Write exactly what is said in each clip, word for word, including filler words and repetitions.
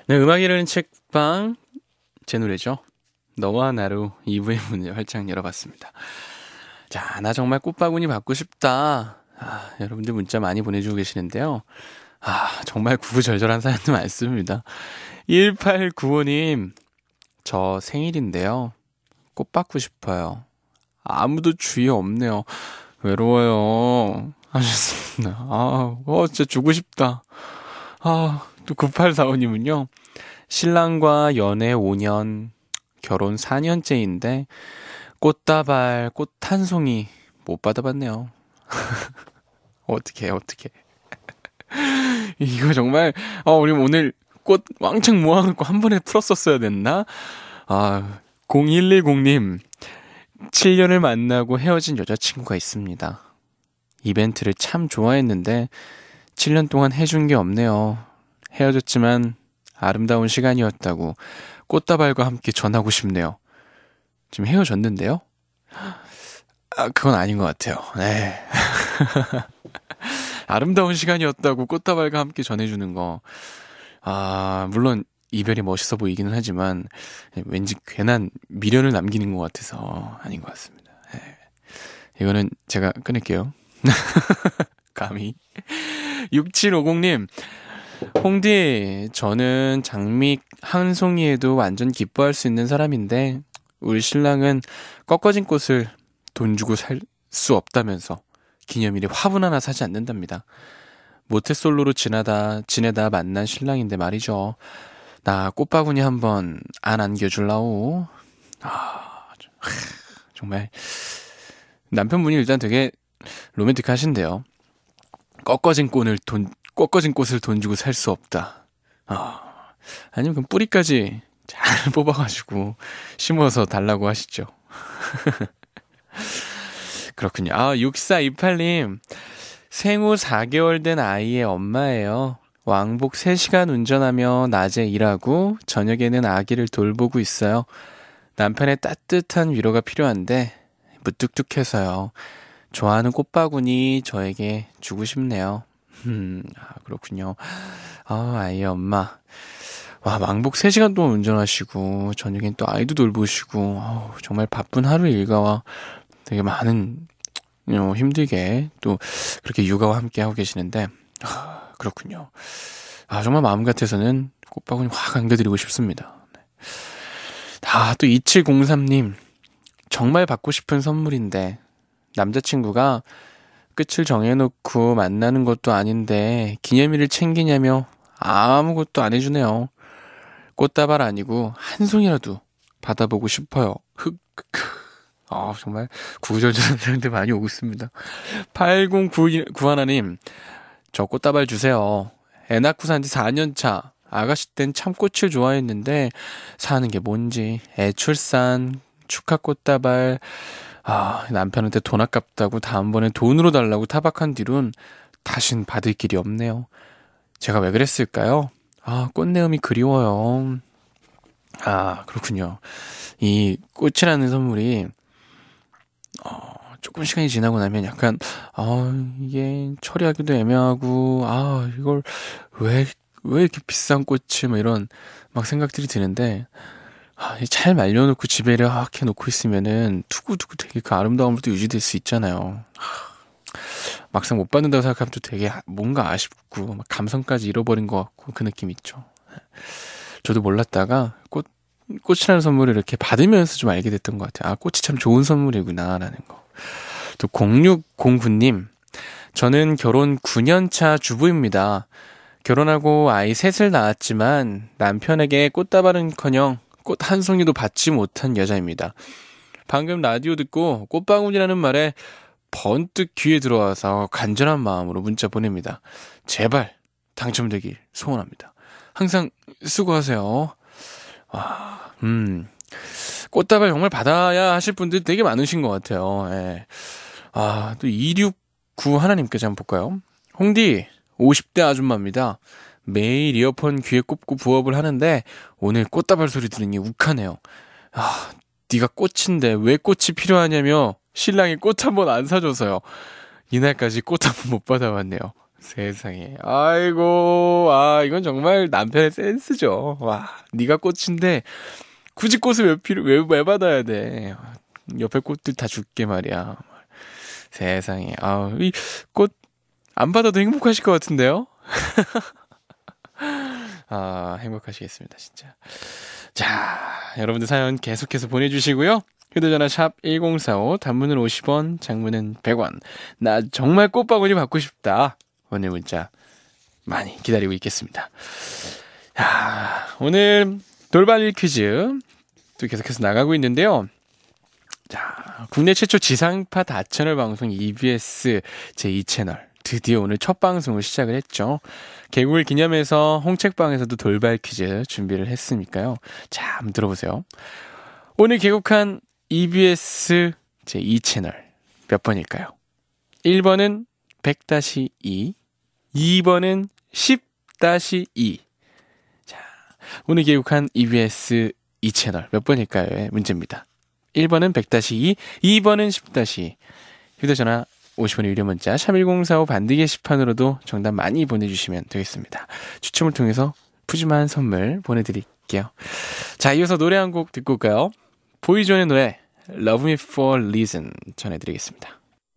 네, 음악 이르는 책방 제 노래죠. 너와 나로 이 부의 문을 활짝 열어봤습니다. 자, 나 정말 꽃바구니 받고 싶다. 아, 여러분들 문자 많이 보내주고 계시는데요. 아, 정말 구구절절한 사연도 많습니다. 일팔구오 님, 저 생일인데요. 꽃 받고 싶어요. 아무도 주위에 없네요. 외로워요. 하셨습니다. 아, 어, 진짜 주고 싶다. 아, 또 구팔사오 님은요. 신랑과 연애 오 년, 결혼 사 년째인데 꽃다발, 꽃 한 송이 못 받아봤네요. 어떡해, 어떡해. 이거 정말 어, 우리 오늘 꽃 왕창 모아놓고 한 번에 풀었었어야 됐나? 아, 공일일공 님, 칠 년을 만나고 헤어진 여자친구가 있습니다. 이벤트를 참 좋아했는데 칠 년 동안 해준 게 없네요. 헤어졌지만 아름다운 시간이었다고 꽃다발과 함께 전하고 싶네요. 지금 헤어졌는데요? 아, 그건 아닌 것 같아요. 네. 아름다운 시간이었다고 꽃다발과 함께 전해주는 거. 아, 물론 이별이 멋있어 보이기는 하지만 왠지 괜한 미련을 남기는 것 같아서 아닌 것 같습니다. 네. 이거는 제가 끊을게요. 감히. 육칠오공 님, 홍디, 저는 장미 한 송이에도 완전 기뻐할 수 있는 사람인데 우리 신랑은 꺾어진 꽃을 돈 주고 살 수 없다면서 기념일에 화분 하나 사지 않는답니다. 모태솔로로 지나다 지내다 만난 신랑인데 말이죠. 나 꽃바구니 한번 안 안겨줄라오. 아, 정말 남편분이 일단 되게 로맨틱하신데요. 꺾어진 꽃을 돈 꺾어진 꽃을 돈 주고 살 수 없다. 아, 아니면 그럼 뿌리까지 잘 뽑아가지고 심어서 달라고 하시죠. 그렇군요. 아, 육사이팔 님, 생후 사 개월 된 아이의 엄마예요. 왕복 세 시간 운전하며 낮에 일하고 저녁에는 아기를 돌보고 있어요. 남편의 따뜻한 위로가 필요한데 무뚝뚝해서요. 좋아하는 꽃바구니 저에게 주고 싶네요. 음, 아, 그렇군요. 아, 아이의 엄마. 와, 왕복 세 시간 동안 운전하시고 저녁엔 또 아이도 돌보시고 아우, 정말 바쁜 하루 일과와 되게 많은 어, 힘들게 또 그렇게 육아와 함께 하고 계시는데 아, 그렇군요. 아, 정말 마음 같아서는 꽃바구니 확 안겨드리고 싶습니다. 네. 아, 또 이칠공삼 님, 정말 받고 싶은 선물인데 남자친구가 끝을 정해놓고 만나는 것도 아닌데 기념일을 챙기냐며 아무것도 안 해주네요. 꽃다발 아니고 한 송이라도 받아보고 싶어요. 흑. 아, 정말 구구절절한 사연들 많이 오고 있습니다. 팔공구일 님, 저 꽃다발 주세요. 애 낳고 산 지 사 년 차. 아가씨 땐 참 꽃을 좋아했는데 사는 게 뭔지 애 출산, 축하 꽃다발. 아, 남편한테 돈 아깝다고 다음번에 돈으로 달라고 타박한 뒤론 다신 받을 길이 없네요. 제가 왜 그랬을까요? 아, 꽃내음이 그리워요. 아, 그렇군요. 이 꽃이라는 선물이 어, 조금 시간이 지나고 나면 약간 아, 이게 처리하기도 애매하고 아, 이걸 왜, 왜 이렇게 비싼 꽃이 뭐 이런 막 생각들이 드는데 아, 잘 말려놓고 집에 이렇게 놓고 있으면은 두고두고 되게 그 아름다움도 유지될 수 있잖아요. 막상 못 받는다고 생각하면 또 되게 뭔가 아쉽고 막 감성까지 잃어버린 것 같고 그 느낌 있죠. 저도 몰랐다가 꽃 꽃이라는 선물을 이렇게 받으면서 좀 알게 됐던 것 같아요. 아, 꽃이 참 좋은 선물이구나라는 거. 또 공육공구 님, 저는 결혼 구 년 차 주부입니다. 결혼하고 아이 셋을 낳았지만 남편에게 꽃다발은커녕 꽃 한 송이도 받지 못한 여자입니다. 방금 라디오 듣고 꽃바구니라는 말에 번뜩 귀에 들어와서 간절한 마음으로 문자 보냅니다. 제발 당첨되길 소원합니다. 항상 수고하세요. 와, 음, 꽃다발 정말 받아야 하실 분들 되게 많으신 것 같아요. 예. 아, 또 이육구 하나님께서 한번 볼까요? 홍디, 오십 대 아줌마입니다. 매일 이어폰 귀에 꼽고 부업을 하는데 오늘 꽃다발 소리 들으니 욱하네요. 아, 네가 꽃인데 왜 꽃이 필요하냐며 신랑이 꽃 한 번 안 사줘서요. 이날까지 꽃 한 번 못 받아봤네요. 세상에. 아이고, 아, 이건 정말 남편의 센스죠. 와, 네가 꽃인데 굳이 꽃을 왜 필요, 왜, 왜 받아야 돼. 옆에 꽃들 다 줄게 말이야. 세상에. 아, 이 꽃 안 받아도 행복하실 것 같은데요? 아, 행복하시겠습니다, 진짜. 자, 여러분들 사연 계속해서 보내주시고요. 휴대전화 샵 일공사오, 단문은 오십 원, 장문은 백 원. 나 정말 꽃바구니 받고 싶다. 오늘 문자 많이 기다리고 있겠습니다. 자, 오늘 돌발 퀴즈 또 계속해서 나가고 있는데요. 자, 국내 최초 지상파 다채널 방송 이비에스 제이 채널. 드디어 오늘 첫 방송을 시작을 했죠. 개국을 기념해서 홍책방에서도 돌발 퀴즈 준비를 했으니까요. 자, 한번 들어보세요. 오늘 개국한 이비에스 제이 채널 몇 번일까요? 일 번은 백 이, 이 번은 십 이. 자, 오늘 개국한 이비에스 이 채널 몇 번일까요?의 문제입니다. 일 번은 백 이, 이 번은 십 이. 휴대전화 오십 원의 유료 문자 샵 일공사오 반디 게시판으로도 정답 많이 보내주시면 되겠습니다. 추첨을 통해서 푸짐한 선물 보내드릴게요. 자, 이어서 노래 한 곡 듣고 올까요? 보이존의 노래 Love Me For a Reason 전해드리겠습니다.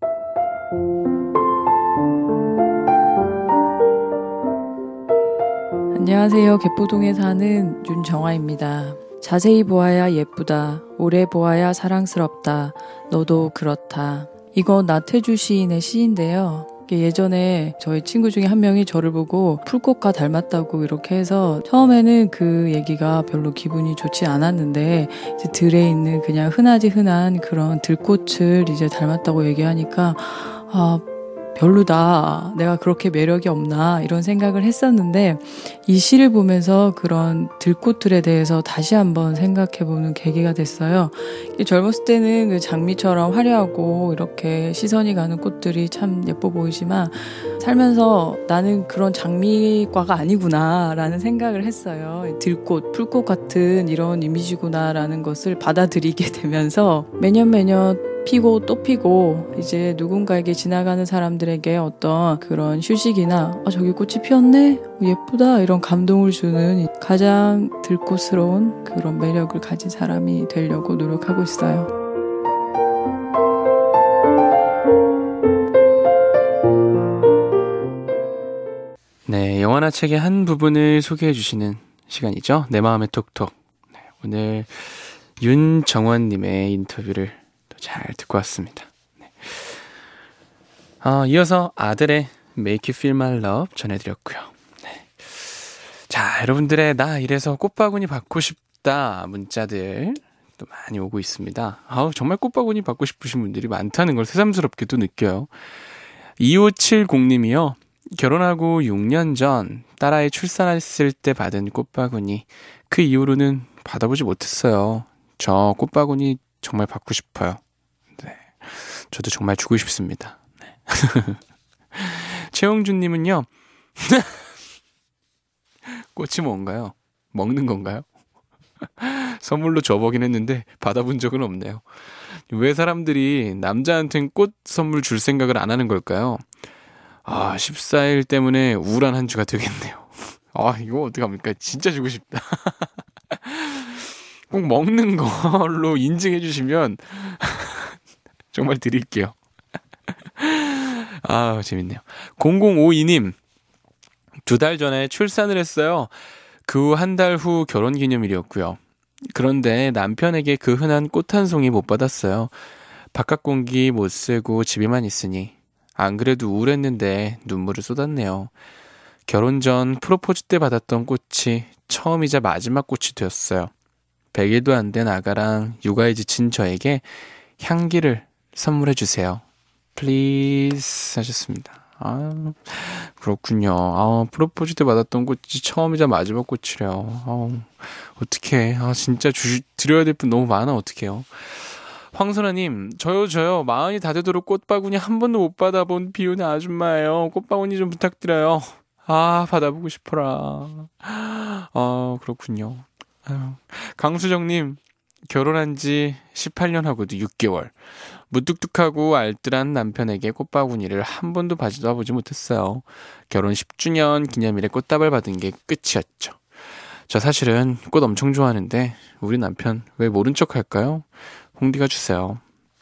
안녕하세요. 개포동에 사는 윤정아입니다. 자세히 보아야 예쁘다. 오래 보아야 사랑스럽다. 너도 그렇다. 이건 나태주 시인의 시인데요. 예전에 저희 친구 중에 한 명이 저를 보고 풀꽃과 닮았다고 이렇게 해서 처음에는 그 얘기가 별로 기분이 좋지 않았는데 이제 들에 있는 그냥 흔하지 흔한 그런 들꽃을 이제 닮았다고 얘기하니까 아 별로다. 내가 그렇게 매력이 없나 이런 생각을 했었는데 이 시를 보면서 그런 들꽃들에 대해서 다시 한번 생각해보는 계기가 됐어요. 젊었을 때는 그 장미처럼 화려하고 이렇게 시선이 가는 꽃들이 참 예뻐 보이지만 살면서 나는 그런 장미과가 아니구나 라는 생각을 했어요. 들꽃, 풀꽃 같은 이런 이미지구나 라는 것을 받아들이게 되면서 매년 매년 피고 또 피고 이제 누군가에게 지나가는 사람들에게 어떤 그런 휴식이나 아 저기 꽃이 피었네? 예쁘다 이런 감동을 주는 가장 들꽃스러운 그런 매력을 가진 사람이 되려고 노력하고 있어요. 네, 영화나 책의 한 부분을 소개해 주시는 시간이죠. 내 마음의 톡톡. 네, 오늘 윤정원님의 인터뷰를 잘 듣고 왔습니다. 네. 어, 이어서 아들의 Make You Feel My Love 전해드렸고요. 네. 자, 여러분들의 나 이래서 꽃바구니 받고 싶다 문자들 또 많이 오고 있습니다. 아우, 정말 꽃바구니 받고 싶으신 분들이 많다는 걸 새삼스럽게도 느껴요. 이오칠공님이요. 결혼하고 육 년 전 딸아이 출산했을 때 받은 꽃바구니 그 이후로는 받아보지 못했어요. 저 꽃바구니 정말 받고 싶어요. 네, 저도 정말 주고 싶습니다. 네. 최영준님은요. 꽃이 뭔가요? 먹는 건가요? 선물로 줘보긴 했는데 받아본 적은 없네요. 왜 사람들이 남자한테는 꽃 선물 줄 생각을 안 하는 걸까요? 아, 십사 일 때문에 우울한 한 주가 되겠네요. 아, 이거 어떡합니까? 진짜 주고 싶다. 꼭 먹는 걸로 인증해 주시면 정말 드릴게요. 아, 재밌네요. 공공오이님, 두 달 전에 출산을 했어요. 그 후 한 달 후 결혼기념일이었고요. 그런데 남편에게 그 흔한 꽃 한 송이 못 받았어요. 바깥 공기 못 쐬고 집에만 있으니 안 그래도 우울했는데 눈물을 쏟았네요. 결혼 전 프로포즈 때 받았던 꽃이 처음이자 마지막 꽃이 되었어요. 백 일도 안 된 아가랑 육아에 지친 저에게 향기를 선물해 주세요. 플리즈 하셨습니다. 아, 그렇군요. 아, 프로포즈 때 받았던 꽃이 처음이자 마지막 꽃이래요. 아, 어떡해. 아, 진짜 주, 드려야 될 분 너무 많아. 어떡해요. 황선아님, 저요, 저요. 마흔이 다 되도록 꽃바구니 한 번도 못 받아본 비우는 아줌마예요. 꽃바구니 좀 부탁드려요. 아, 받아보고 싶어라. 아, 그렇군요. 아유. 강수정님, 결혼한 지 십팔 년 하고도 육 개월. 무뚝뚝하고 알뜰한 남편에게 꽃바구니를 한 번도 받아보지 못했어요. 결혼 십 주년 기념일에 꽃다발 받은 게 끝이었죠. 저 사실은 꽃 엄청 좋아하는데 우리 남편 왜 모른 척 할까요? 홍디가 주세요.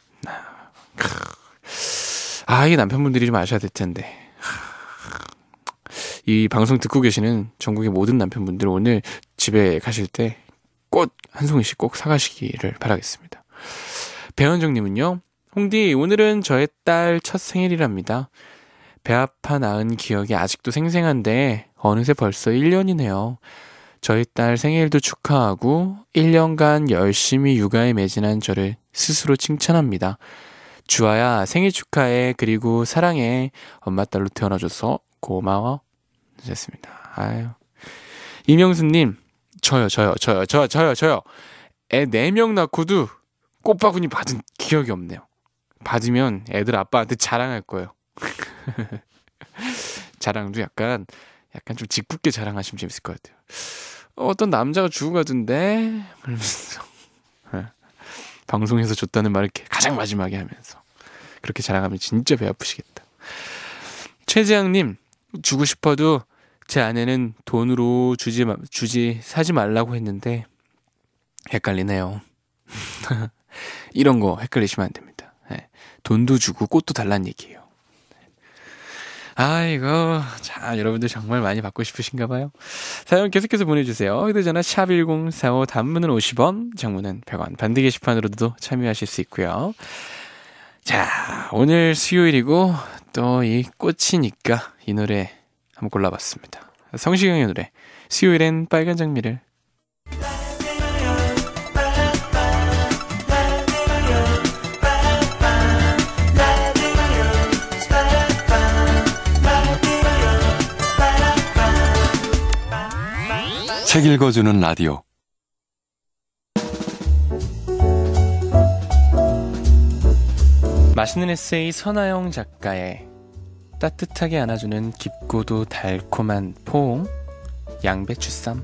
아, 이게 남편분들이 좀 아셔야 될 텐데. 이 방송 듣고 계시는 전국의 모든 남편분들 오늘 집에 가실 때 꽃 한 송이씩 꼭 사가시기를 바라겠습니다. 배현정님은요. 홍디, 오늘은 저의 딸 첫 생일이랍니다. 배 아파 낳은 기억이 아직도 생생한데 어느새 벌써 일 년이네요. 저희 딸 생일도 축하하고 일 년간 열심히 육아에 매진한 저를 스스로 칭찬합니다. 주아야, 생일 축하해. 그리고 사랑해. 엄마 딸로 태어나줘서 고마워. 하셨습니다. 아유. 이명수님, 저요, 저요, 저요, 저요, 저요, 저요. 애 네 명 낳고도 꽃바구니 받은 기억이 없네요. 받으면 애들 아빠한테 자랑할 거예요. 자랑도 약간, 약간 좀 짓궂게 자랑하시면 재밌을 것 같아요. 어떤 남자가 주고 가던데? 그러면서. 방송에서 줬다는 말을 가장 마지막에 하면서. 그렇게 자랑하면 진짜 배 아프시겠다. 최재양님, 주고 싶어도 제 아내는 돈으로 주지, 주지, 사지 말라고 했는데, 헷갈리네요. 이런 거 헷갈리시면 안 됩니다. 네. 돈도 주고 꽃도 달란 얘기예요. 아이고, 자, 여러분들 정말 많이 받고 싶으신가 봐요. 사연 계속해서 보내주세요. 휴대전화 샵 일공사오, 단문은 오십 원, 장문은 백 원, 반디 게시판으로도 참여하실 수 있고요. 자, 오늘 수요일이고 또 이 꽃이니까 이 노래 한번 골라봤습니다. 성시경의 노래, 수요일엔 빨간 장미를. 책 읽어주는 라디오. 맛있는 에세이 선아영 작가의 따뜻하게 안아주는 깊고도 달콤한 포옹, 양배추쌈.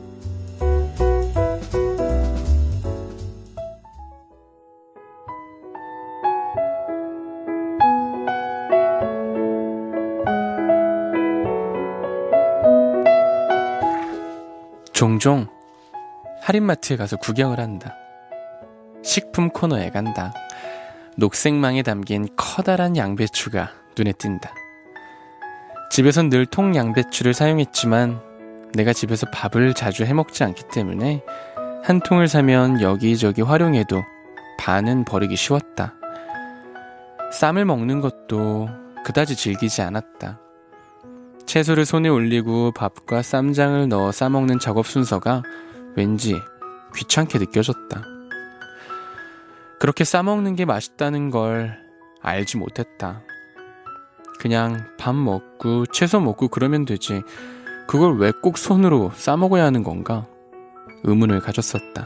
종종 할인마트에 가서 구경을 한다. 식품 코너에 간다. 녹색망에 담긴 커다란 양배추가 눈에 띈다. 집에선 늘 통양배추를 사용했지만 내가 집에서 밥을 자주 해먹지 않기 때문에 한 통을 사면 여기저기 활용해도 반은 버리기 쉬웠다. 쌈을 먹는 것도 그다지 즐기지 않았다. 채소를 손에 올리고 밥과 쌈장을 넣어 싸먹는 작업 순서가 왠지 귀찮게 느껴졌다. 그렇게 싸먹는 게 맛있다는 걸 알지 못했다. 그냥 밥 먹고 채소 먹고 그러면 되지 그걸 왜 꼭 손으로 싸먹어야 하는 건가? 의문을 가졌었다.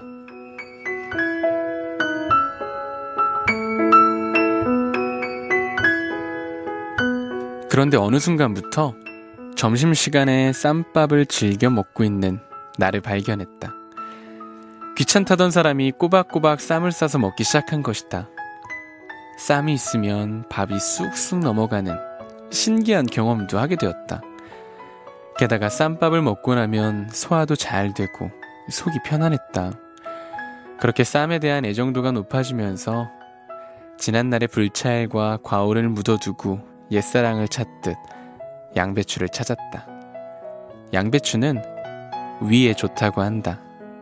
그런데 어느 순간부터 점심시간에 쌈밥을 즐겨 먹고 있는 나를 발견했다. 귀찮다던 사람이 꼬박꼬박 쌈을 싸서 먹기 시작한 것이다. 쌈이 있으면 밥이 쑥쑥 넘어가는 신기한 경험도 하게 되었다. 게다가 쌈밥을 먹고 나면 소화도 잘 되고 속이 편안했다. 그렇게 쌈에 대한 애정도가 높아지면서 지난날의 불찰과 과오를 묻어두고 옛사랑을 찾듯 양배추를 찾았다. 양배추는 위에 좋다고 한다.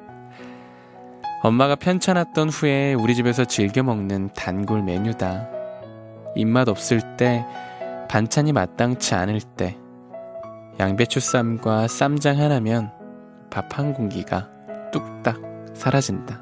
엄마가 편찮았던 후에 우리 집에서 즐겨 먹는 단골 메뉴다. 입맛 없을 때, 반찬이 마땅치 않을 때 양배추 쌈과 쌈장 하나면 밥 한 공기가 뚝딱 사라진다.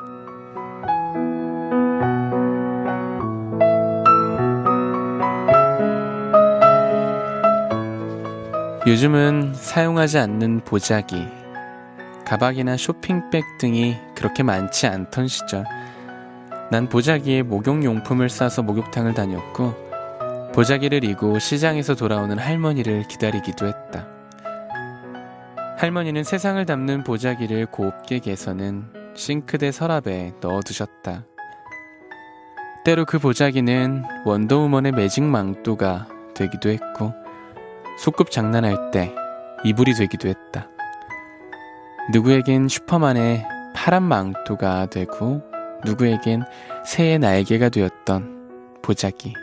요즘은 사용하지 않는 보자기, 가방이나 쇼핑백 등이 그렇게 많지 않던 시절, 난 보자기에 목욕용품을 싸서 목욕탕을 다녔고 보자기를 이고 시장에서 돌아오는 할머니를 기다리기도 했다. 할머니는 세상을 담는 보자기를 곱게 개서는 싱크대 서랍에 넣어두셨다. 때로 그 보자기는 원더우먼의 매직 망토가 되기도 했고 소꿉장난할 때 이불이 되기도 했다. 누구에겐 슈퍼만의 파란 망토가 되고 누구에겐 새의 날개가 되었던 보자기.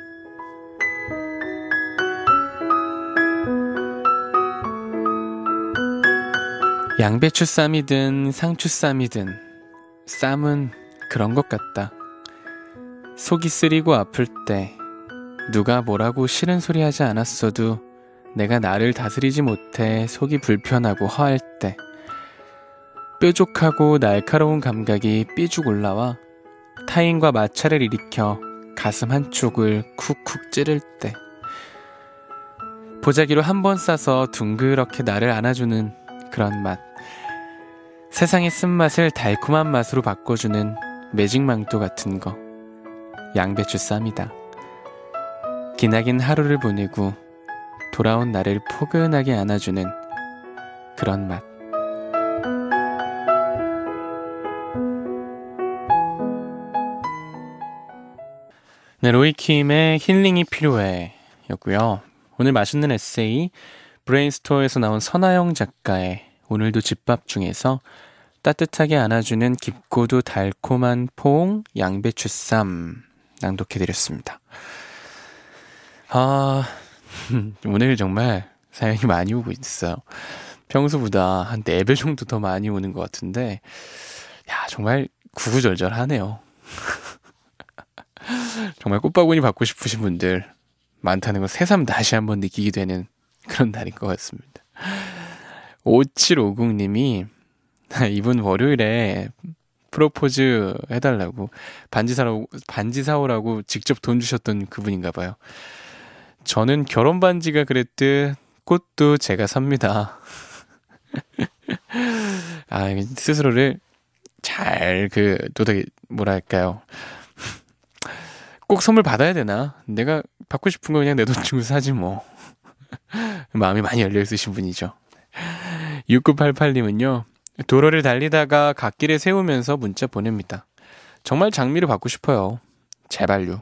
양배추 쌈이든 상추 쌈이든 쌈은 그런 것 같다. 속이 쓰리고 아플 때 누가 뭐라고 싫은 소리 하지 않았어도 내가 나를 다스리지 못해 속이 불편하고 허할 때 뾰족하고 날카로운 감각이 삐죽 올라와 타인과 마찰을 일으켜 가슴 한쪽을 쿡쿡 찌를 때 보자기로 한 번 싸서 둥그렇게 나를 안아주는 그런 맛. 세상의 쓴맛을 달콤한 맛으로 바꿔주는 매직망토 같은 거. 양배추 쌈이다. 기나긴 하루를 보내고 돌아온 나를 포근하게 안아주는 그런 맛. 네, 로이킴의 힐링이 필요해 였고요. 오늘 맛있는 에세이 브레인스토어에서 나온 선아영 작가의 오늘도 집밥 중에서 따뜻하게 안아주는 깊고도 달콤한 포옹 양배추쌈 낭독해드렸습니다. 아, 오늘 정말 사연이 많이 오고 있어요. 평소보다 한 네 배 정도 더 많이 오는 것 같은데 야, 정말 구구절절하네요. 정말 꽃바구니 받고 싶으신 분들 많다는 거 새삼 다시 한번 느끼게 되는 그런 날인 것 같습니다. 오칠오공님이 이번 월요일에 프로포즈 해달라고 반지 사라고, 반지 사오라고 직접 돈 주셨던 그분인가 봐요. 저는 결혼 반지가 그랬듯 꽃도 제가 삽니다. 아, 스스로를 잘 그 도덕이 뭐랄까요? 꼭 선물 받아야 되나? 내가 받고 싶은 거 그냥 내 돈 주고 사지 뭐. 마음이 많이 열려있으신 분이죠. 육구팔팔님은요. 도로를 달리다가 갓길에 세우면서 문자 보냅니다. 정말 장미를 받고 싶어요. 제발요.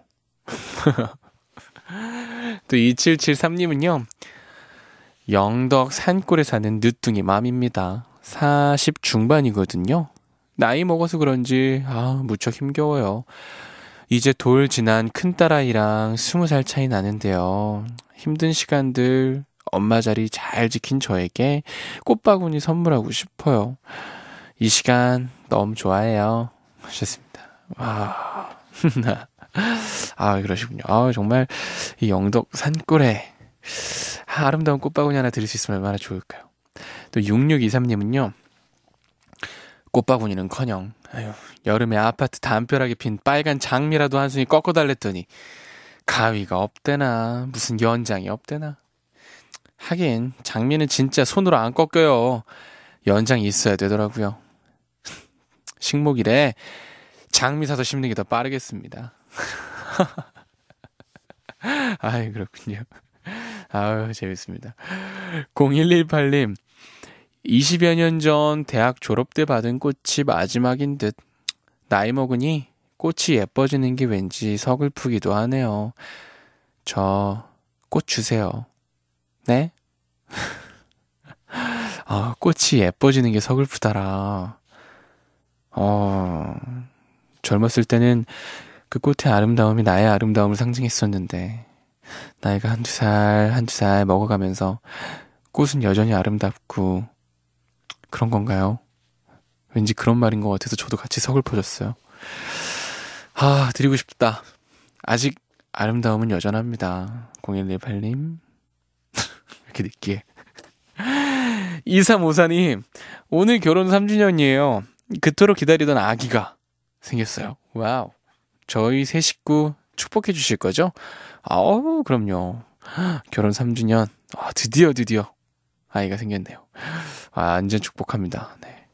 또 이칠칠삼님은요. 영덕 산골에 사는 늦둥이 맘입니다. 사십 중반이거든요. 나이 먹어서 그런지 아 무척 힘겨워요. 이제 돌 지난 큰딸아이랑 스무 살 차이 나는데요. 힘든 시간들 엄마 자리 잘 지킨 저에게 꽃바구니 선물하고 싶어요. 이 시간 너무 좋아해요. 하셨습니다. 와. 아, 그러시군요. 아, 정말 이 영덕 산골에 아름다운 꽃바구니 하나 드릴 수 있으면 얼마나 좋을까요? 또 육육이삼님은요. 꽃바구니는커녕 아유, 여름에 아파트 담벼락에 핀 빨간 장미라도 한 송이 꺾어달랬더니 가위가 없대나 무슨 연장이 없대나. 하긴 장미는 진짜 손으로 안 꺾여요. 연장이 있어야 되더라고요. 식목일에 장미 사서 심는 게 더 빠르겠습니다. 아이 그렇군요. 아유 재밌습니다. 공일일팔님 이십여 년 전 대학 졸업 때 받은 꽃이 마지막인 듯 나이 먹으니 꽃이 예뻐지는 게 왠지 서글프기도 하네요. 저 꽃 주세요. 네? 아, 꽃이 예뻐지는 게 서글프다라. 어, 젊었을 때는 그 꽃의 아름다움이 나의 아름다움을 상징했었는데 나이가 한두 살 한두 살 먹어가면서 꽃은 여전히 아름답고 그런 건가요? 왠지 그런 말인 것 같아서 저도 같이 서글퍼졌어요. 아, 드리고 싶다. 아직 아름다움은 여전합니다. 공일일팔님 이렇게 늦게. 이삼오사님 오늘 결혼 삼 주년이에요. 그토록 기다리던 아기가 생겼어요. 와우. 저희 세 식구 축복해 주실 거죠? 아우 그럼요. 결혼 삼 주년 아, 드디어 드디어 아이가 생겼네요. 아, 완전 축복합니다. 네.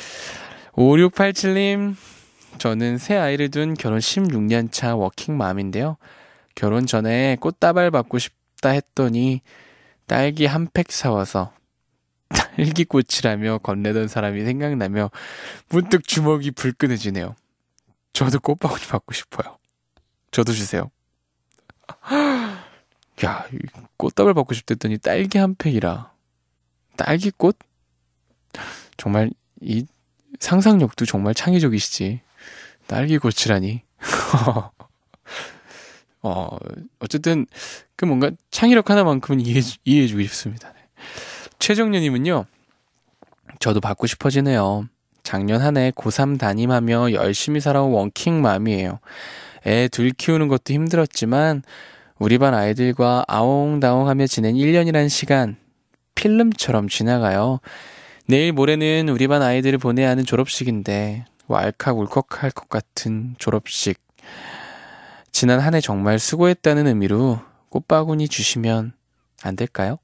오육팔칠님 저는 새 아이를 둔 결혼 십육 년 차 워킹맘인데요. 결혼 전에 꽃다발 받고 싶다 했더니 딸기 한 팩 사와서 딸기꽃이라며 건네던 사람이 생각나며 문득 주먹이 불끈해지네요. 저도 꽃바구니 받고 싶어요. 저도 주세요. 야, 꽃다발 받고 싶댔더니 딸기 한 팩이라. 딸기꽃? 정말 이 상상력도 정말 창의적이시지. 딸기꽃이라니. 어, 어쨌든 그 뭔가 창의력 하나만큼은 이해해, 이해해주고 싶습니다. 네. 최정년님은요. 저도 받고 싶어지네요. 작년 한 해 고삼 담임하며 열심히 살아온 워킹맘이에요. 애 둘 키우는 것도 힘들었지만 우리 반 아이들과 아웅다웅하며 지낸 일 년이란 시간 필름처럼 지나가요. 내일 모레는 우리 반 아이들을 보내야 하는 졸업식인데 왈칵울컥할 것 같은 졸업식. 지난 한 해 정말 수고했다는 의미로 꽃바구니 주시면 안 될까요?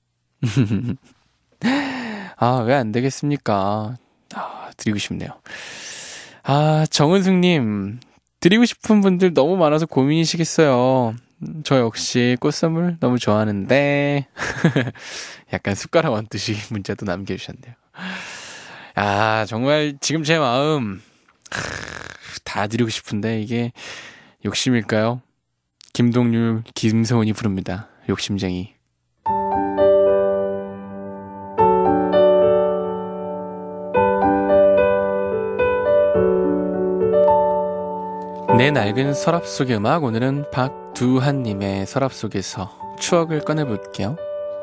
아, 왜 안 되겠습니까? 아, 드리고 싶네요. 아, 정은숙님, 드리고 싶은 분들 너무 많아서 고민이시겠어요. 저 역시 꽃선물 너무 좋아하는데 약간 숟가락 얹듯이 문자도 남겨주셨네요. 아, 정말 지금 제 마음 다 드리고 싶은데 이게 욕심일까요? 김동률, 김세훈이 부릅니다. 욕심쟁이. 내 낡은 서랍 속의 음악, 오늘은 박두한님의 서랍 속에서 추억을 꺼내볼게요.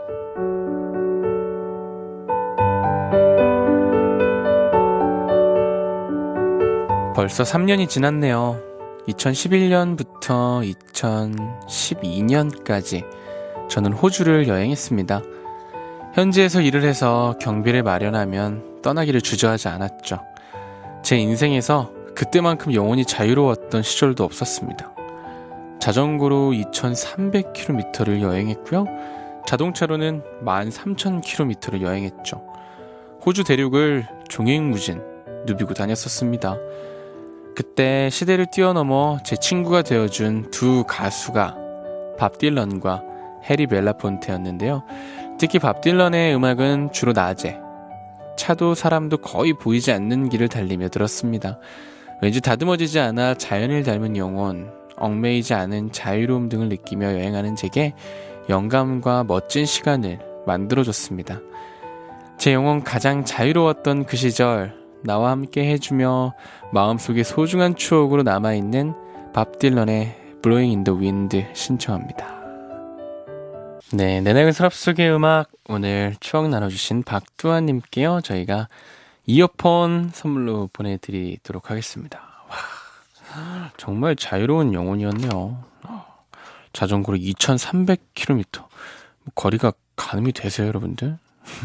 벌써 삼 년이 지났네요. 이천십일 년부터 이천십이 년까지 저는 호주를 여행했습니다. 현지에서 일을 해서 경비를 마련하면 떠나기를 주저하지 않았죠. 제 인생에서 그때만큼 영원히 자유로웠던 시절도 없었습니다. 자전거로 이천삼백 킬로미터를 여행했고요. 자동차로는 만 삼천 킬로미터를 여행했죠. 호주 대륙을 종횡무진 누비고 다녔었습니다. 그때 시대를 뛰어넘어 제 친구가 되어준 두 가수가 밥 딜런과 해리 벨라폰테였는데요. 특히 밥 딜런의 음악은 주로 낮에 차도 사람도 거의 보이지 않는 길을 달리며 들었습니다. 왠지 다듬어지지 않아 자연을 닮은 영혼, 얽매이지 않은 자유로움 등을 느끼며 여행하는 제게 영감과 멋진 시간을 만들어줬습니다. 제 영혼 가장 자유로웠던 그 시절, 나와 함께 해주며 마음속에 소중한 추억으로 남아있는 밥 딜런의 Blowing in the Wind 신청합니다. 네, 내 낡은 서랍 속의 음악, 오늘 추억 나눠주신 박두환님께요, 저희가 이어폰 선물로 보내드리도록 하겠습니다. 와, 정말 자유로운 영혼이었네요. 자전거로 이천삼백 킬로미터. 거리가 가늠이 되세요, 여러분들?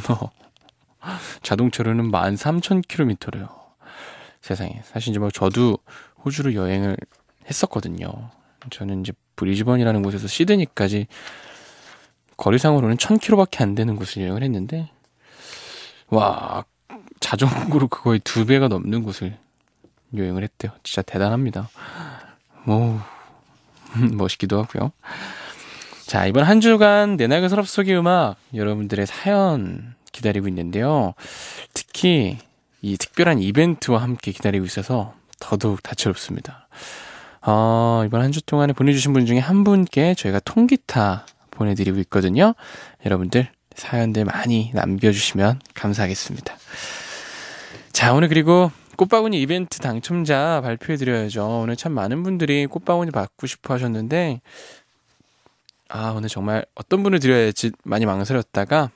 자동차로는 만 삼천 킬로미터래요. 세상에. 사실 이제 뭐 저도 호주로 여행을 했었거든요. 저는 이제 브리즈번이라는 곳에서 시드니까지 거리상으로는 천 킬로미터밖에 안 되는 곳을 여행을 했는데, 와, 자전거로 그거의 두 배가 넘는 곳을 여행을 했대요. 진짜 대단합니다. 오, 멋있기도 하고요. 자, 이번 한 주간 내 낡은 서랍 속의 음악, 여러분들의 사연 기다리고 있는데요. 특히 이 특별한 이벤트와 함께 기다리고 있어서 더더욱 다채롭습니다. 어, 이번 한 주 동안에 보내주신 분 중에 한 분께 저희가 통기타 보내드리고 있거든요. 여러분들 사연들 많이 남겨주시면 감사하겠습니다. 자, 오늘 그리고 꽃바구니 이벤트 당첨자 발표해드려야죠. 오늘 참 많은 분들이 꽃바구니 받고 싶어 하셨는데, 아, 오늘 정말 어떤 분을 드려야 할지 많이 망설였다가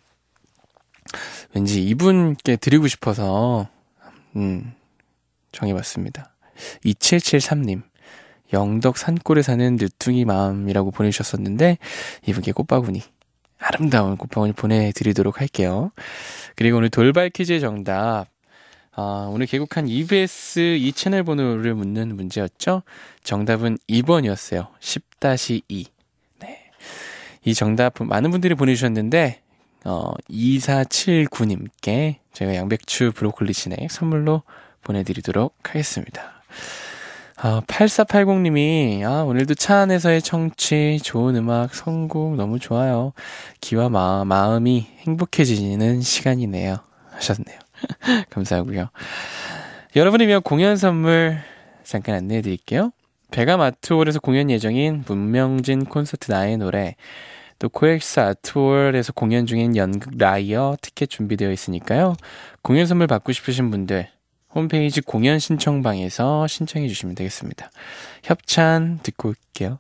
왠지 이분께 드리고 싶어서 음, 정해봤습니다. 이칠칠삼 님, 영덕 산골에 사는 늦둥이 마음이라고 보내주셨었는데, 이분께 꽃바구니, 아름다운 꽃바구니 보내드리도록 할게요. 그리고 오늘 돌발 퀴즈의 정답, 아, 오늘 개국한 이비에스 이 채널 번호를 묻는 문제였죠. 정답은 이 번이었어요. 십 이. 네. 이 정답 많은 분들이 보내주셨는데, 어, 이사칠구 님께 제가 양배추 브로콜리 진액 선물로 보내드리도록 하겠습니다. 아, 팔사팔공님이 아, 오늘도 차 안에서의 청취, 좋은 음악, 선곡 너무 좋아요. 귀와 마, 마음이 행복해지는 시간이네요. 하셨네요. 감사하고요. 여러분을 위한 공연 선물 잠깐 안내해 드릴게요. 베감 아트홀에서 공연 예정인 문명진 콘서트 나의 노래, 또 코엑스 아트홀에서 공연 중인 연극 라이어 티켓 준비되어 있으니까요. 공연 선물 받고 싶으신 분들 홈페이지 공연 신청방에서 신청해 주시면 되겠습니다. 협찬 듣고 올게요.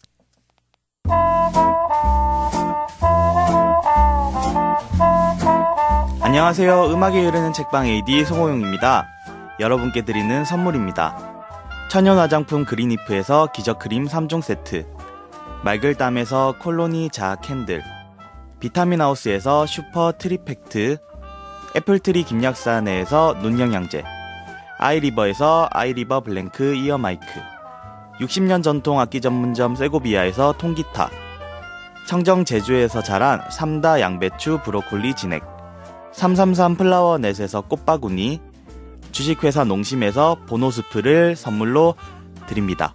안녕하세요. 음악이 흐르는 책방 에이디 송호용입니다. 여러분께 드리는 선물입니다. 천연 화장품 그린이프에서 기저크림 삼 종 세트, 맑을 땀에서 콜로니 자 캔들, 비타민하우스에서 슈퍼 트리팩트, 애플트리 김약사 내에서 눈영양제, 아이리버에서 아이리버 블랭크 이어 마이크, 육십 년 전통 악기 전문점 세고비아에서 통기타, 청정 제주에서 자란 삼다 양배추 브로콜리 진액, 삼삼삼 플라워 넷에서 꽃바구니, 주식회사 농심에서 보노스프를 선물로 드립니다.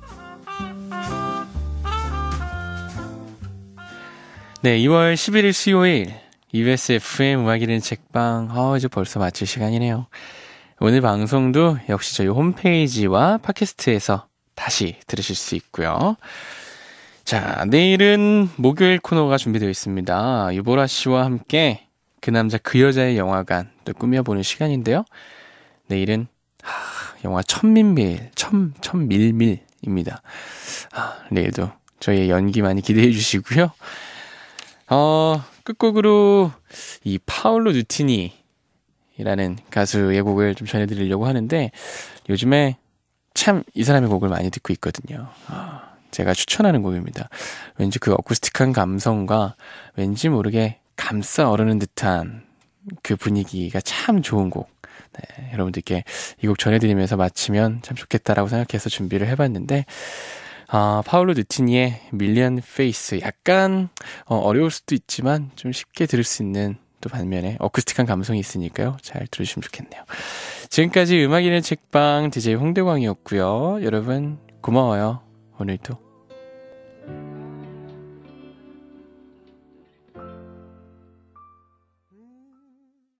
네, 이월 십일일 수요일 이비에스 에프엠 음악이 흐르는 책방, 어, 이제 벌써 마칠 시간이네요. 오늘 방송도 역시 저희 홈페이지와 팟캐스트에서 다시 들으실 수 있고요. 자, 내일은 목요일 코너가 준비되어 있습니다. 유보라 씨와 함께 그 남자 그 여자의 영화관 또 꾸며보는 시간인데요. 내일은 하, 영화 천민밀, 천, 천밀밀입니다. 아, 내일도 저희의 연기 많이 기대해 주시고요. 어, 끝곡으로 이 파올로 누티니라는 가수의 곡을 좀 전해드리려고 하는데 요즘에 참 이 사람의 곡을 많이 듣고 있거든요. 아, 제가 추천하는 곡입니다. 왠지 그 어쿠스틱한 감성과 왠지 모르게 감싸 어르는 듯한 그 분위기가 참 좋은 곡. 네, 여러분들께 이 곡 전해드리면서 마치면 참 좋겠다라고 생각해서 준비를 해봤는데, 아, 파울로 누티니의 밀리언 페이스. 약간 어, 어려울 수도 있지만 좀 쉽게 들을 수 있는 또 반면에 어쿠스틱한 감성이 있으니까요. 잘 들으시면 좋겠네요. 지금까지 음악이는 책방 디제이 홍대광이었고요. 여러분 고마워요. 오늘도